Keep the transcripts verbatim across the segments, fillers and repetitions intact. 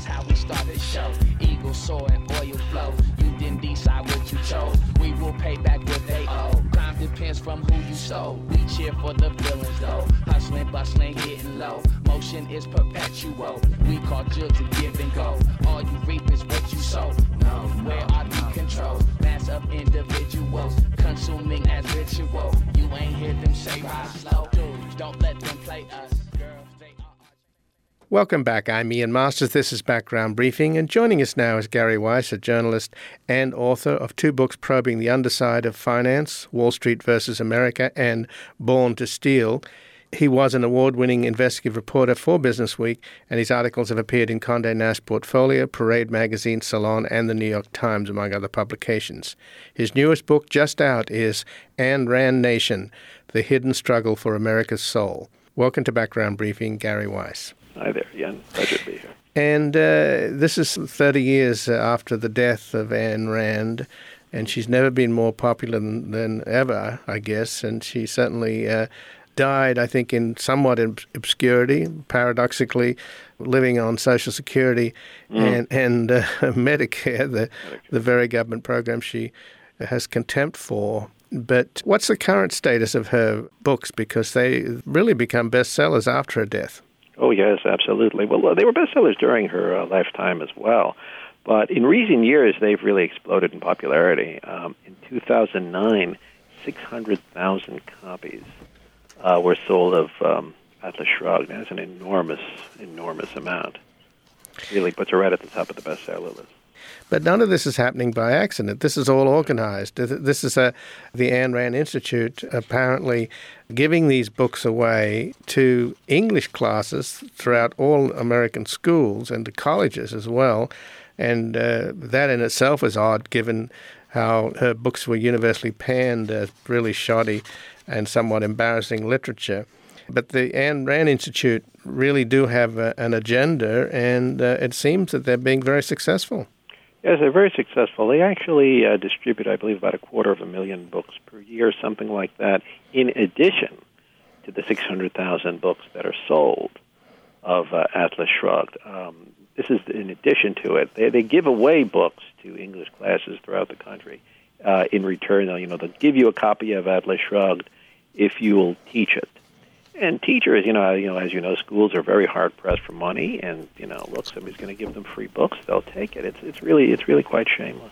how we start the show. Eagle soar and oil flow. You didn't decide what you chose. We will pay back what they owe. Crime depends from who you sold. We cheer for the villains though. Hustling, bustling, getting low. Motion is perpetual. We call judge to give and go. All you reap is what you sow. No, where are the controls? Mass of individuals consuming as ritual. You ain't hear them say rise slow. Dude, don't let them play us. Girls, they are. Welcome back. I'm Ian Masters. This is Background Briefing, and joining us now is Gary Weiss, a journalist and author of two books probing the underside of finance, Wall Street versus America and Born to Steal. He was an award-winning investigative reporter for Business Week, and his articles have appeared in Condé Nast Portfolio, Parade Magazine, Salon, and the New York Times, among other publications. His newest book, just out, is Ayn Rand Nation, The Hidden Struggle for America's Soul. Welcome to Background Briefing, Gary Weiss. Hi there, Ian. Pleasure to be here. And uh, this is thirty years after the death of Ayn Rand, and she's never been more popular than, than ever, I guess, and she certainly uh, died, I think, in somewhat obscurity, paradoxically, living on Social Security mm. and, and uh, Medicare, the, the very government program she has contempt for. But what's the current status of her books? Because they really become bestsellers after her death. Oh, yes, absolutely. Well, they were bestsellers during her uh, lifetime as well. But in recent years, they've really exploded in popularity. Um, in two thousand nine, six hundred thousand copies uh, were sold of um, Atlas Shrugged. That's an enormous, enormous amount. Really puts her right at the top of the bestseller list. But none of this is happening by accident. This is all organized. This is a, the Ayn Rand Institute apparently giving these books away to English classes throughout all American schools and to colleges as well. And uh, that in itself is odd, given how her books were universally panned as really shoddy and somewhat embarrassing literature. But the Ayn Rand Institute really do have a, an agenda, and uh, it seems that they're being very successful. Yes, they're very successful. They actually uh, distribute, I believe, about a quarter of a million books per year, something like that, in addition to the six hundred thousand books that are sold of uh, Atlas Shrugged. Um, this is in addition to it. They, they give away books to English classes throughout the country. Uh, in return, they'll, you know, they'll give you a copy of Atlas Shrugged if you will teach it. And teachers, you know, you know, as you know, schools are very hard pressed for money, and you know, look, somebody's going to give them free books, they'll take it. It's it's really it's really quite shameless.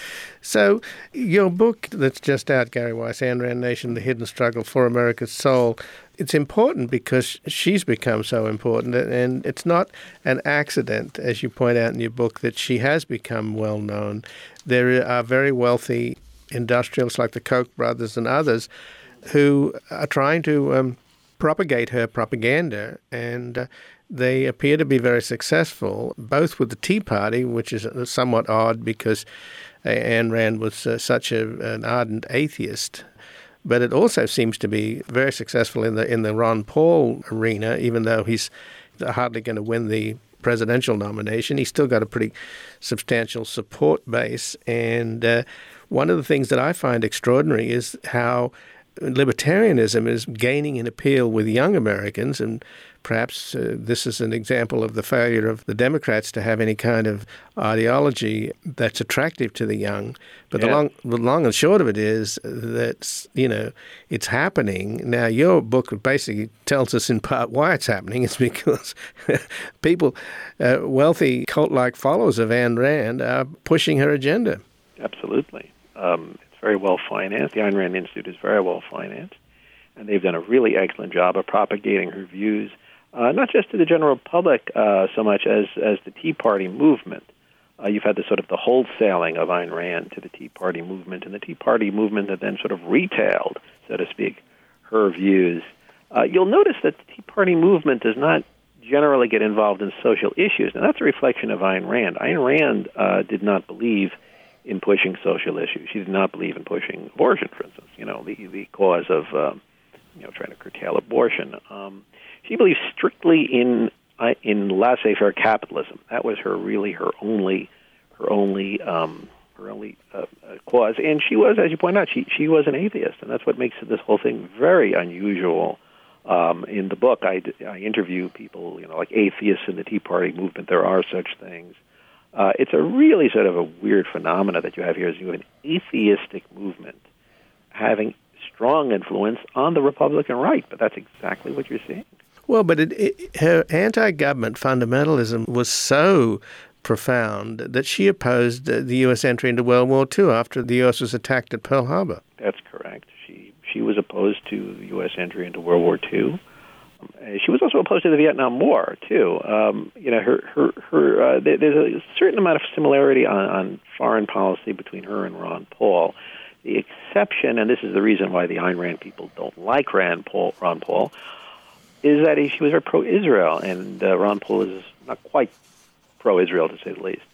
So, your book that's just out, Gary Weiss, Ayn Rand Nation: The Hidden Struggle for America's Soul, it's important because she's become so important, and it's not an accident, as you point out in your book, that she has become well known. There are very wealthy industrialists like the Koch brothers and others who are trying to um, propagate her propaganda, and uh, they appear to be very successful, both with the Tea Party, which is somewhat odd because uh, Ayn Rand was uh, such a, an ardent atheist, but it also seems to be very successful in the in the Ron Paul arena, even though he's hardly going to win the presidential nomination. He's still got a pretty substantial support base, and uh, one of the things that I find extraordinary is how libertarianism is gaining an appeal with young Americans, and perhaps uh, this is an example of the failure of the Democrats to have any kind of ideology that's attractive to the young. But yeah. the long, the long and short of it is that, you know, it's happening. Now, your book basically tells us in part why it's happening. It's because people, uh, wealthy cult-like followers of Ayn Rand, are pushing her agenda. Absolutely. Um, very well financed. The Ayn Rand Institute is very well financed, and they've done a really excellent job of propagating her views, uh, not just to the general public uh, so much as, as the Tea Party movement. Uh, you've had the sort of the wholesaling of Ayn Rand to the Tea Party movement, and the Tea Party movement that then sort of retailed, so to speak, her views. Uh, you'll notice that the Tea Party movement does not generally get involved in social issues. Now, that's a reflection of Ayn Rand. Ayn Rand uh, did not believe in pushing social issues. She did not believe in pushing abortion, for instance, you know, the, the cause of, um, you know, trying to curtail abortion. Um, she believed strictly in uh, in laissez-faire capitalism. That was her really her only her only um, her only uh, uh, cause. And she was, as you point out, she she was an atheist, and that's what makes this whole thing very unusual Um, in the book, I, I interview people, you know, like atheists in the Tea Party movement. There are such things. Uh, it's a really sort of a weird phenomena that you have here. Is you have an atheistic movement having strong influence on the Republican right, but that's exactly what you're seeing. Well, but it, it, her anti-government fundamentalism was so profound that she opposed the U S entry into World War Two after the U S was attacked at Pearl Harbor. That's correct. She she was opposed to the U S entry into World War Two. Um, she was also opposed to the Vietnam War too. Um, you know, her her her. Uh, there, there's a certain amount of similarity on, on foreign policy between her and Ron Paul. The exception, and this is the reason why the Ayn Rand people don't like Rand Paul, Ron Paul, is that he, she was very pro-Israel, and uh, Ron Paul is not quite pro-Israel, to say the least.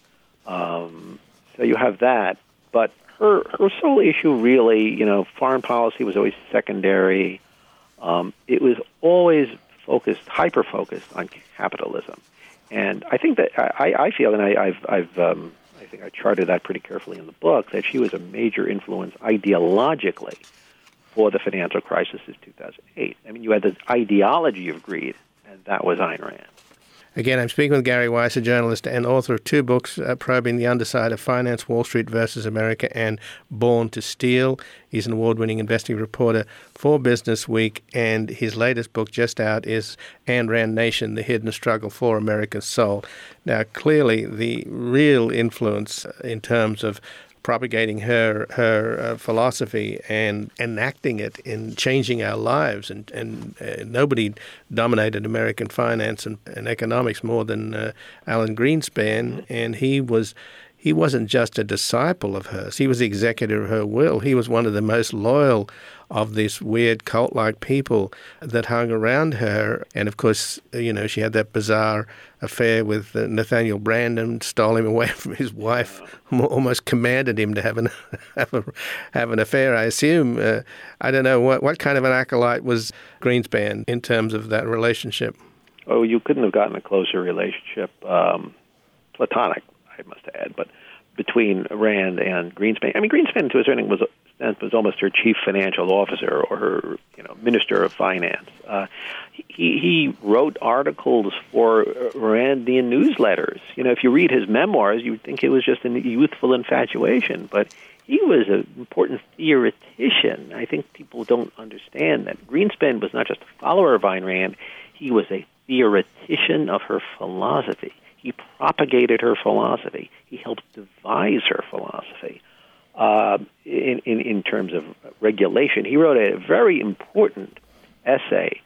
Um, so you have that, but her her sole issue really, you know, foreign policy was always secondary. Um, it was always focused, hyper-focused on capitalism. And I think that, I, I feel, and I, I've, I've um, I think I charted that pretty carefully in the book, that she was a major influence ideologically for the financial crisis of two thousand eight. I mean, you had the ideology of greed, and that was Ayn Rand. Again, I'm speaking with Gary Weiss, a journalist and author of two books uh, probing the underside of finance, Wall Street versus America, and Born to Steal. He's an award-winning investing reporter for Business Week, and his latest book just out is Ayn Rand Nation, The Hidden Struggle for America's Soul. Now, clearly, the real influence in terms of propagating her her uh, philosophy and enacting it in changing our lives. And, and uh, nobody dominated American finance and, and economics more than uh, Alan Greenspan. And he was he wasn't just a disciple of hers. He was the executor of her will. He was one of the most loyal of these weird cult-like people that hung around her. And, of course, you know, she had that bizarre affair with uh, Nathaniel Branden, stole him away from his wife, almost commanded him to have an have, a, have an affair, I assume. Uh, I don't know, what, what kind of an acolyte was Greenspan in terms of that relationship? Oh, you couldn't have gotten a closer relationship, um, platonic, I must add, but between Rand and Greenspan. I mean, Greenspan, to a certain extent, was was almost her chief financial officer or her, you know, minister of finance. Uh, he he wrote articles for Randian newsletters. You know, if you read his memoirs, you would think it was just a youthful infatuation, but he was an important theoretician. I think people don't understand that Greenspan was not just a follower of Ayn Rand; he was a theoretician of her philosophy. He propagated her philosophy. He helped devise her philosophy. Uh, in, in, in terms of regulation, he wrote a very important essay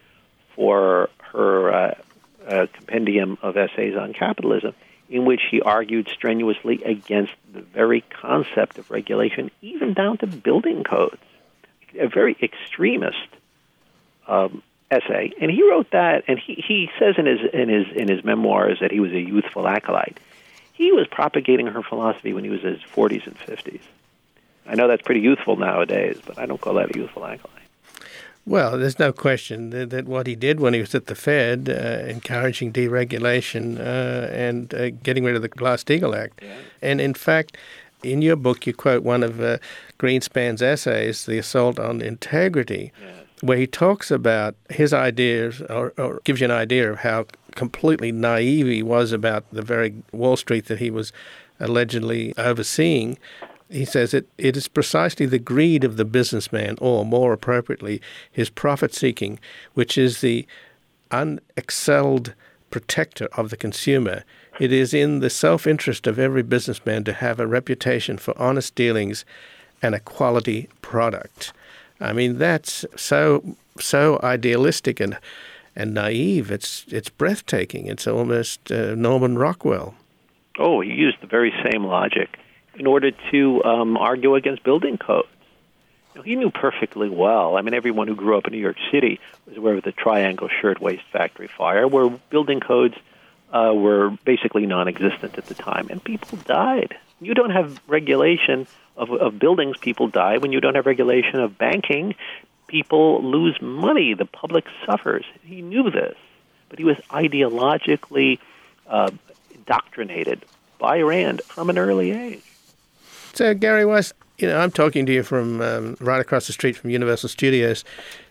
for her uh, uh, compendium of essays on capitalism, in which he argued strenuously against the very concept of regulation, even down to building codes. A very extremist um, essay, and he wrote that. And he, he says in his in his in his memoirs that he was a youthful acolyte. He was propagating her philosophy when he was in his forties and fifties. I know that's pretty youthful nowadays, but I don't call that a youthful acolyte. Well, there's no question that, that what he did when he was at the Fed, uh, encouraging deregulation uh, and uh, getting rid of the Glass-Steagall Act. Yeah. And in fact, in your book, you quote one of uh, Greenspan's essays, The Assault on Integrity, yeah. where he talks about his ideas, or, or gives you an idea of how completely naive he was about the very Wall Street that he was allegedly overseeing. He says it, it is precisely the greed of the businessman, or more appropriately, his profit-seeking, which is the unexcelled protector of the consumer. It is in the self-interest of every businessman to have a reputation for honest dealings and a quality product. I mean, that's so so idealistic and and naive. It's it's breathtaking. It's almost uh, Norman Rockwell. Oh, he used the very same logic in order to um, argue against building codes. You know, he knew perfectly well. I mean, everyone who grew up in New York City was aware of the Triangle Shirtwaist Factory fire, where building codes uh, were basically non-existent at the time, and people died. You don't have regulation of, of buildings, people die. When you don't have regulation of banking, people lose money. The public suffers. He knew this, but he was ideologically uh, indoctrinated by Rand from an early age. So, Gary Weiss, you know, I'm talking to you from um, right across the street from Universal Studios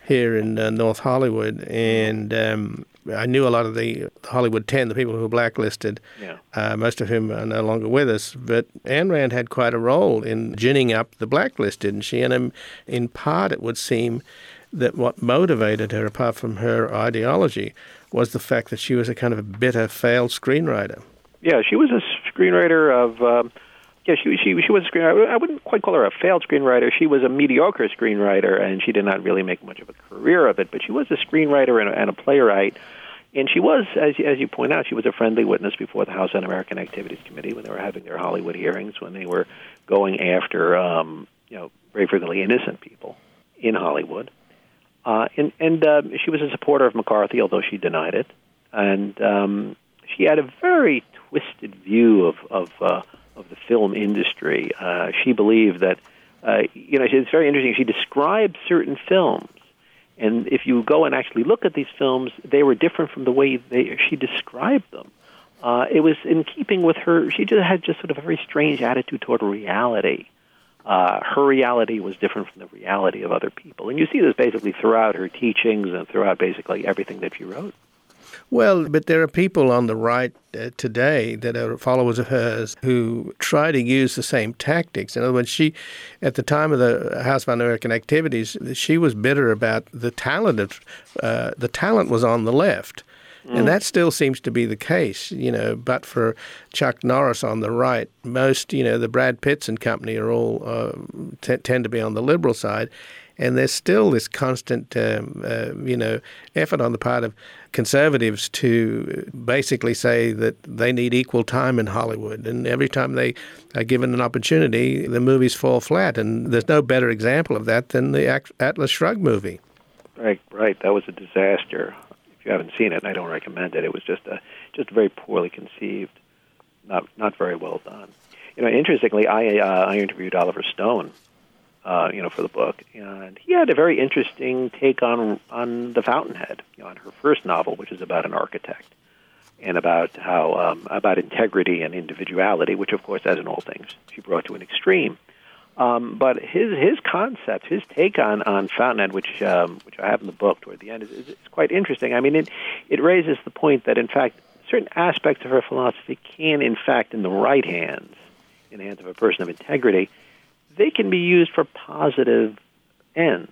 here in uh, North Hollywood, and um, I knew a lot of the Hollywood ten, the people who were blacklisted, Yeah. uh, most of whom are no longer with us. But Ayn Rand had quite a role in ginning up the blacklisted, and she, and in, in part, it would seem that what motivated her, apart from her ideology, was the fact that she was a kind of a bitter, failed screenwriter. Yeah, she was a screenwriter of. Um, yeah, she she she was a screenwriter. I wouldn't quite call her a failed screenwriter. She was a mediocre screenwriter, and she did not really make much of a career of it. But she was a screenwriter and a, and a playwright, and she was, as as you point out, she was a friendly witness before the House Un-American Activities Committee when they were having their Hollywood hearings, when they were going after um, you know very frequently innocent people in Hollywood. Uh, and and uh, she was a supporter of McCarthy, although she denied it. And um, she had a very twisted view of of, uh, of the film industry. Uh, she believed that, uh, you know, it's very interesting. She described certain films, and if you go and actually look at these films, they were different from the way they, she described them. Uh, it was in keeping with her. She just had just sort of a very strange attitude toward reality. Uh, her reality was different from the reality of other people. And you see this basically throughout her teachings and throughout basically everything that she wrote. Well, but there are people on the right uh, today that are followers of hers who try to use the same tactics. In other words, she, at the time of the House of Un-American Activities, she was bitter about the talent of, uh, the talent was on the left. And that still seems to be the case, you know, but for Chuck Norris on the right, most, you know, the Brad Pitts and company are all uh, t- tend to be on the liberal side. And there's still this constant, um, uh, you know, effort on the part of conservatives to basically say that they need equal time in Hollywood. And every time they are given an opportunity, the movies fall flat. And there's no better example of that than the Atlas Shrugged movie. Right, right. That was a disaster. You haven't seen it, and I don't recommend it. It was just a just very poorly conceived, not not very well done. You know, interestingly, I uh, I interviewed Oliver Stone, uh, you know, for the book, and he had a very interesting take on on The Fountainhead, you know, on her first novel, which is about an architect, and about how um, about integrity and individuality, which, of course, as in all things, she brought to an extreme. Um, but his his concept, his take on, on Fountainhead, which um, which I have in the book toward the end, is, is, is quite interesting. I mean, it it raises the point that, in fact, certain aspects of her philosophy can, in fact, in the right hands, in the hands of a person of integrity, they can be used for positive ends.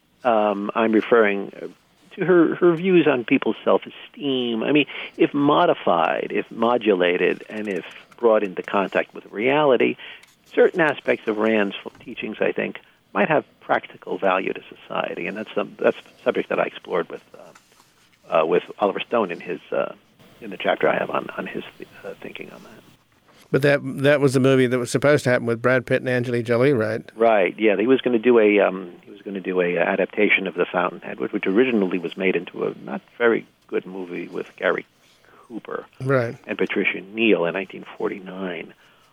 Um, I'm referring to her, her views on people's self-esteem. I mean, if modified, if modulated, and if brought into contact with reality, certain aspects of Rand's teachings, I think, might have practical value to society, and that's some, that's a subject that I explored with uh, uh, with Oliver Stone in his uh, in the chapter I have on on his uh, thinking on that. But that that was the movie that was supposed to happen with Brad Pitt and Angelina Jolie, right? Right. Yeah, he was going to do a um, he was going to do a adaptation of The Fountainhead, which, which originally was made into a not very good movie with Gary Cooper, right, and Patricia Neal in nineteen forty-nine.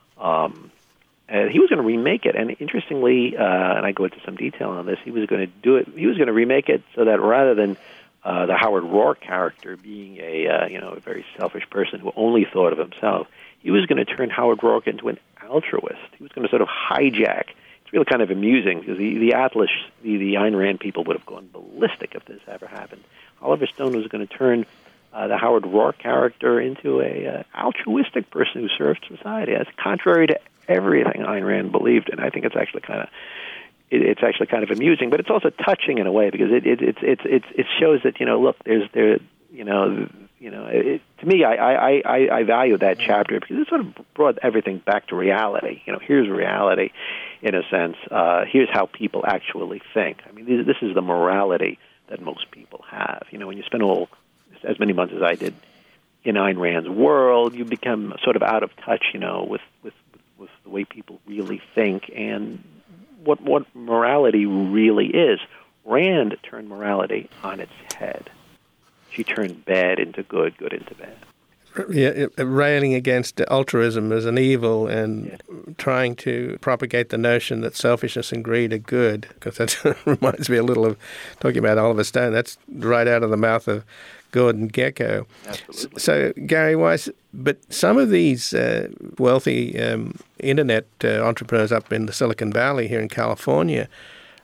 Um, And he was going to remake it, and interestingly, uh, and I go into some detail on this, he was going to do it. He was going to remake it so that rather than uh, the Howard Roark character being a uh, you know a very selfish person who only thought of himself, he was going to turn Howard Roark into an altruist. He was going to sort of hijack. It's really kind of amusing because the the Atlas, the, the Ayn Rand people would have gone ballistic if this ever happened. Oliver Stone was going to turn uh, the Howard Roark character into a uh, altruistic person who served society. That's contrary to everything Ayn Rand believed in. I think it's actually kind of it, it's actually kind of amusing, but it's also touching in a way because it it it it it, it shows that you know look there's there you know you know it, to me I, I I I value that chapter because it sort of brought everything back to reality. You know, here's reality in a sense. Uh, here's how people actually think. I mean, this, this is the morality that most people have. You know, when you spend all as many months as I did in Ayn Rand's world, you become sort of out of touch. You know, with with with the way people really think and what what morality really is. Rand turned morality on its head. She turned bad into good, good into bad. Yeah, railing against altruism as an evil and yeah. trying to propagate the notion that selfishness and greed are good, because that reminds me a little of talking about Oliver Stone. That's right out of the mouth of Gordon Gekko. Absolutely. So, Gary Weiss, but some of these uh, wealthy um, internet uh, entrepreneurs up in the Silicon Valley here in California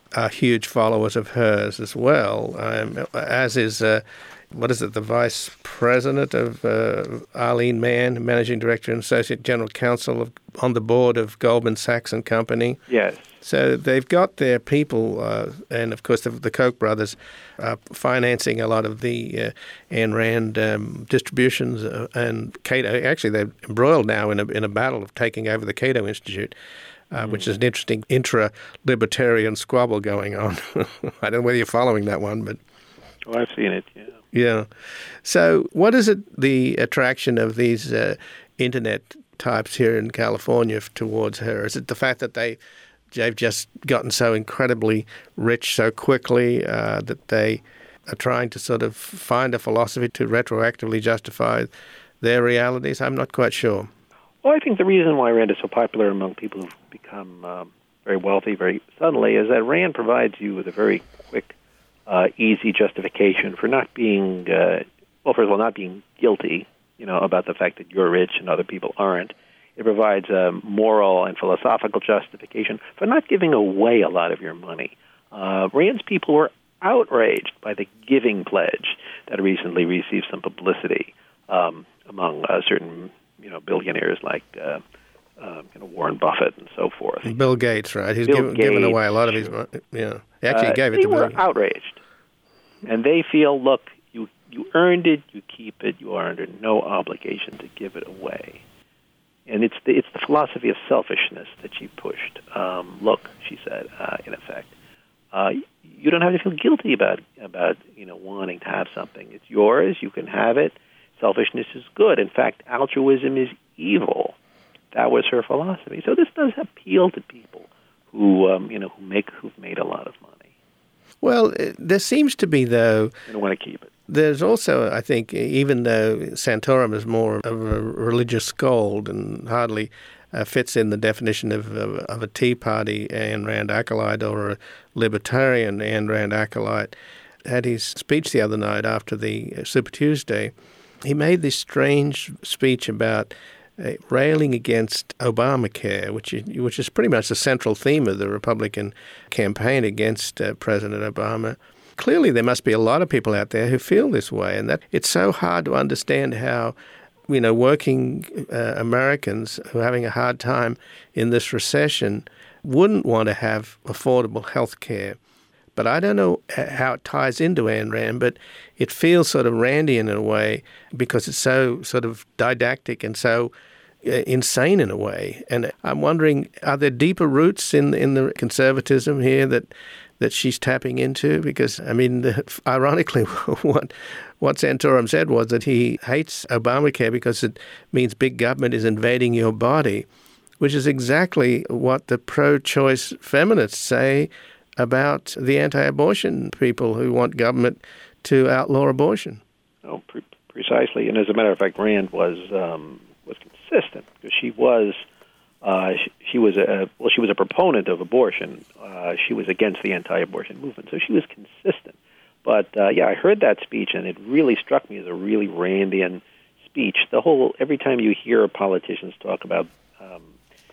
are huge followers of hers as well, um, as is, uh, what is it, the vice president of uh, Arlene Mann, managing director and associate general counsel of, on the board of Goldman Sachs and Company. Yes. So they've got their people, uh, and of course the, the Koch brothers are financing a lot of the uh, Ayn Rand um, distributions, uh, and Cato. Actually, they're embroiled now in a in a battle of taking over the Cato Institute, uh, mm. which is an interesting intra-libertarian squabble going on. I don't know whether you're following that one, but oh, I've seen it. Yeah. Yeah. So, what is it the attraction of these uh, internet types here in California towards her? Is it the fact that they they've just gotten so incredibly rich so quickly uh, that they are trying to sort of find a philosophy to retroactively justify their realities? I'm not quite sure. Well, I think the reason why Rand is so popular among people who've become um, very wealthy very suddenly is that Rand provides you with a very quick, uh, easy justification for not being, uh, well, first of all, not being guilty, you know, about the fact that you're rich and other people aren't. It provides a moral and philosophical justification for not giving away a lot of your money. Uh, Rand's people were outraged by the giving pledge that recently received some publicity um, among uh, certain, you know, billionaires like uh, uh, you know, Warren Buffett and so forth. Bill Gates, right? He's Bill given, Gates, given away a lot of his money. Yeah, he actually uh, gave it they to Bill. They were outraged, and they feel, look, you you earned it, you keep it, you are under no obligation to give it away. And it's the, it's the philosophy of selfishness that she pushed. Um, look, she said, uh, in effect, uh, you don't have to feel guilty about about you know wanting to have something. It's yours. You can have it. Selfishness is good. In fact, altruism is evil. That was her philosophy. So this does appeal to people who um, you know who make who've made a lot of money. Well, there seems to be, though, they don't want to keep it. There's also, I think, even though Santorum is more of a religious scold and hardly uh, fits in the definition of, of, of a Tea Party Ayn Rand acolyte or a libertarian Ayn Rand acolyte, at his speech the other night after the Super Tuesday, he made this strange speech about uh, railing against Obamacare, which is, which is pretty much the central theme of the Republican campaign against uh, President Obama. Clearly, there must be a lot of people out there who feel this way, and that it's so hard to understand how, you know, working uh, Americans who are having a hard time in this recession wouldn't want to have affordable health care. But I don't know how it ties into Ayn Rand, but it feels sort of Randian in a way because it's so sort of didactic and so uh, insane in a way. And I'm wondering, are there deeper roots in in the conservatism here that that she's tapping into? Because, I mean, the, ironically, what what Santorum said was that he hates Obamacare because it means big government is invading your body, which is exactly what the pro-choice feminists say about the anti-abortion people who want government to outlaw abortion. Oh, pre- precisely. And as a matter of fact, Rand was um, was consistent because she was uh, she, she was a well, she was a proponent of abortion. Uh, she was against the anti-abortion movement, so she was consistent. But uh, yeah, I heard that speech, and it really struck me as a really Randian speech. The whole every time you hear politicians talk about um,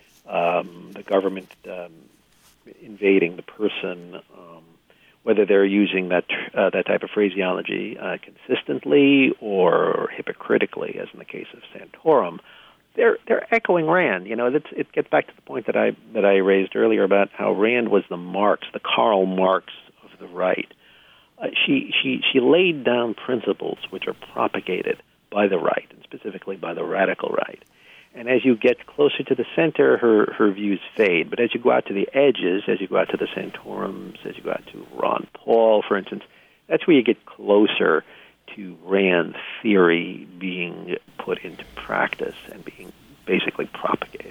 um, the government um, invading the person, um, whether they're using that uh, that type of phraseology uh, consistently or hypocritically, as in the case of Santorum, they're they're echoing Rand. You know, that's, it gets back to the point that I that I raised earlier about how Rand was the Marx, the Karl Marx of the right. Uh, she she she laid down principles which are propagated by the right, and specifically by the radical right. And as you get closer to the center, her, her views fade. But as you go out to the edges, as you go out to the Santorums, as you go out to Ron Paul, for instance, that's where you get closer to Rand's theory being put into practice and being basically propagated.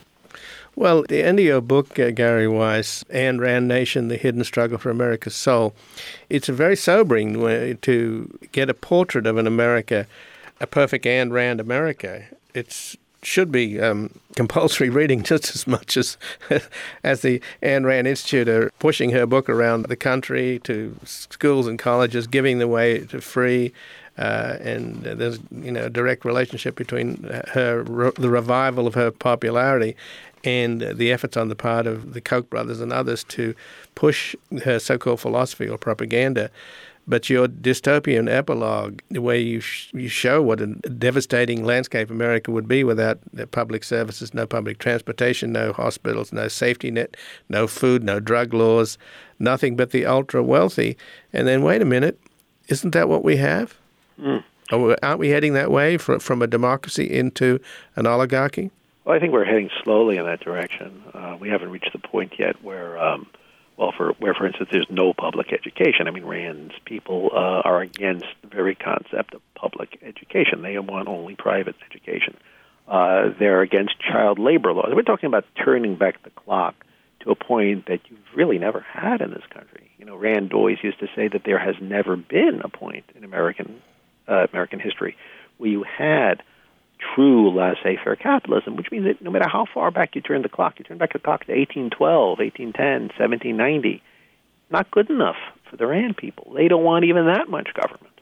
Well, at the end of your book, uh, Gary Weiss, Ayn Rand Nation, The Hidden Struggle for America's Soul, it's a very sobering way to get a portrait of an America, a perfect Ayn Rand America. It's should be um, compulsory reading just as much as as the Ayn Rand Institute are pushing her book around the country to schools and colleges, giving the way to free. uh, and there's you know a direct relationship between her the revival of her popularity and the efforts on the part of the Koch brothers and others to push her so-called philosophy or propaganda. But your dystopian epilogue, where you sh- you show what a devastating landscape America would be without public services, no public transportation, no hospitals, no safety net, no food, no drug laws, nothing but the ultra-wealthy. And then, wait a minute, isn't that what we have? Mm. Aren't we heading that way from, from a democracy into an oligarchy? Well, I think we're heading slowly in that direction. Uh, we haven't reached the point yet where... Um, Well, for where, for instance, there's no public education. I mean, Rand's people uh, are against the very concept of public education. They want only private education. Uh, they're against child labor laws. We're talking about turning back the clock to a point that you've really never had in this country. You know, Rand always used to say that there has never been a point in American uh, American history where you had true laissez-faire capitalism, which means that no matter how far back you turn the clock, you turn back the clock to eighteen twelve, eighteen ten, seventeen ninety, not good enough for the Rand people. They don't want even that much government.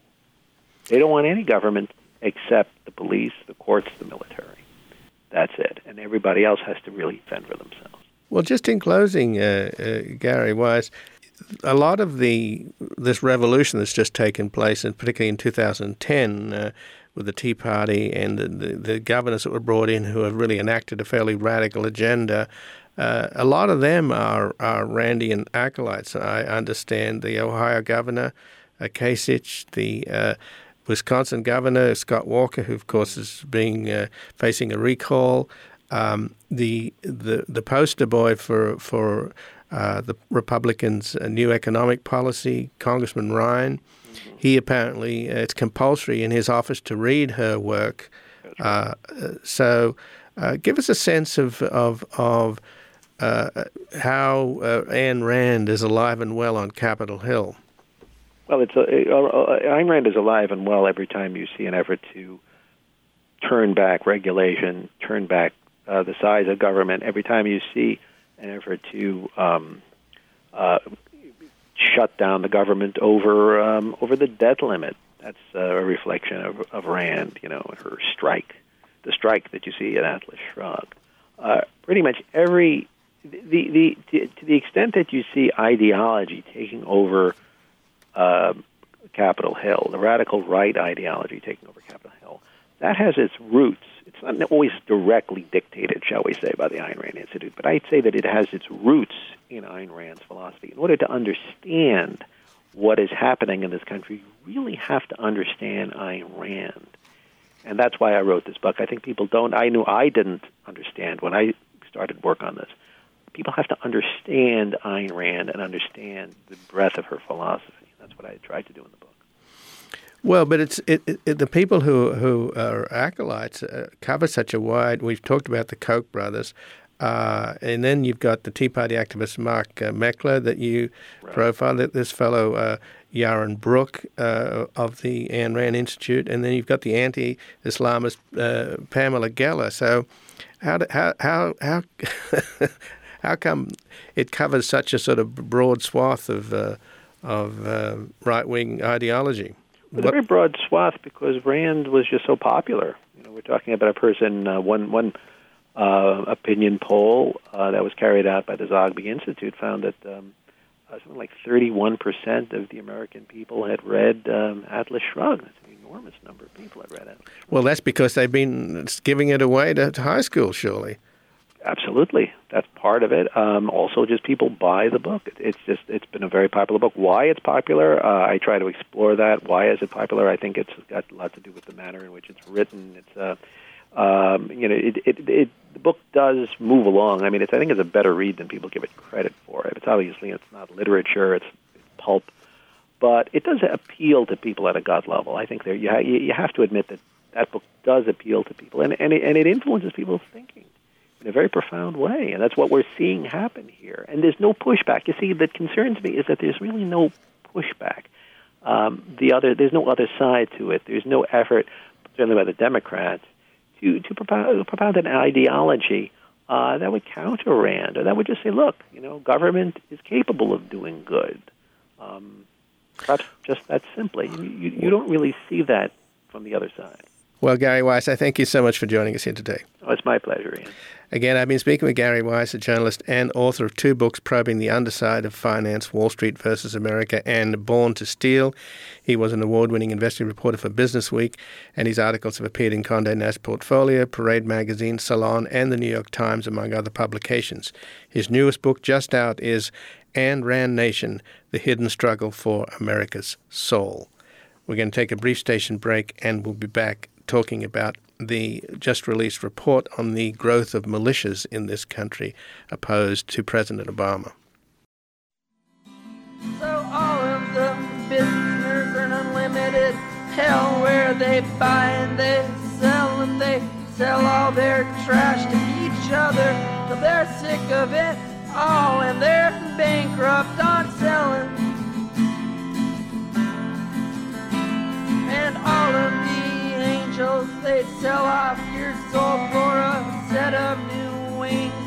They don't want any government except the police, the courts, the military. That's it. And everybody else has to really fend for themselves. Well, just in closing, uh, uh, Gary Weiss, a lot of the this revolution that's just taken place, and particularly in two thousand ten, uh, with the Tea Party and the, the, the governors that were brought in who have really enacted a fairly radical agenda, uh, a lot of them are, are Randian acolytes. I understand the Ohio governor, uh, Kasich, the uh, Wisconsin governor, Scott Walker, who, of course, is being uh, facing a recall, um, the, the the poster boy for, for uh, the Republicans' uh, new economic policy, Congressman Ryan. He apparently, uh, it's compulsory in his office to read her work. Uh, so uh, give us a sense of of, of uh, how uh, Ayn Rand is alive and well on Capitol Hill. Well, it's a, uh, Ayn Rand is alive and well every time you see an effort to turn back regulation, turn back uh, the size of government, every time you see an effort to um, uh, shut down the government over um, over the debt limit. That's uh, a reflection of, of Rand, you know, her strike, the strike that you see at Atlas Shrugged. Uh, pretty much every, the, the to, to the extent that you see ideology taking over uh, Capitol Hill, the radical right ideology taking over Capitol Hill, that has its roots. It's not always directly dictated, shall we say, by the Ayn Rand Institute, but I'd say that it has its roots in Ayn Rand's philosophy. In order to understand what is happening in this country, you really have to understand Ayn Rand. And that's why I wrote this book. I think people don't, I knew I didn't understand when I started work on this. People have to understand Ayn Rand and understand the breadth of her philosophy. That's what I tried to do in the book. Well, but it's it, it, the people who who are acolytes uh, cover such a wide. We've talked about the Koch brothers, uh, and then you've got the Tea Party activist Mark uh, Meckler that you right. profiled. This fellow uh, Yaron Brook uh, of the Ayn Rand Institute, and then you've got the anti-Islamist uh, Pamela Geller. So, how do, how how how how come it covers such a sort of broad swath of uh, of uh, right-wing ideology? It was a very broad swath because Rand was just so popular. You know, we're talking about a person, uh, one one uh, opinion poll uh, that was carried out by the Zogby Institute found that um, uh, something like thirty-one percent of the American people had read um, Atlas Shrugged. That's an enormous number of people had read Atlas Shrugged. Well, that's because they've been giving it away to, to high school, surely. Absolutely, that's part of it. Um, also, just people buy the book. It's just it's been a very popular book. Why it's popular? Uh, I try to explore that. Why is it popular? I think it's got a lot to do with the manner in which it's written. It's uh, um, you know, it, it, it the book does move along. I mean, it's I think it's a better read than people give it credit for. It's obviously it's not literature. It's, it's pulp, but it does appeal to people at a gut level. I think there you ha- you have to admit that that book does appeal to people, and and it, and it influences people's thinking in a very profound way, and that's what we're seeing happen here. And there's no pushback. You see, that concerns me is that there's really no pushback. Um, the other, there's no other side to it. There's no effort, certainly by the Democrats, to to propound, propound an ideology uh, that would counter Rand, or that would just say, look, you know, government is capable of doing good. Um, Perhaps just that simply. You, you, you don't really see that from the other side. Well, Gary Weiss, I thank you so much for joining us here today. Oh, it's my pleasure, Ian. Again, I've been speaking with Gary Weiss, a journalist and author of two books probing the underside of finance, Wall Street versus America, and Born to Steal. He was an award-winning investigative reporter for Business Week, and his articles have appeared in Condé Nast Portfolio, Parade Magazine, Salon, and the New York Times, among other publications. His newest book, just out, is Ayn Rand Nation, The Hidden Struggle for America's Soul. We're going to take a brief station break, and we'll be back talking about the just-released report on the growth of militias in this country opposed to President Obama. So all of the business and unlimited hell where they buy and they sell and they sell all their trash to each other till they're sick of it all and they're bankrupt on selling. And all of the angels, they'd sell off your soul for a set of new wings.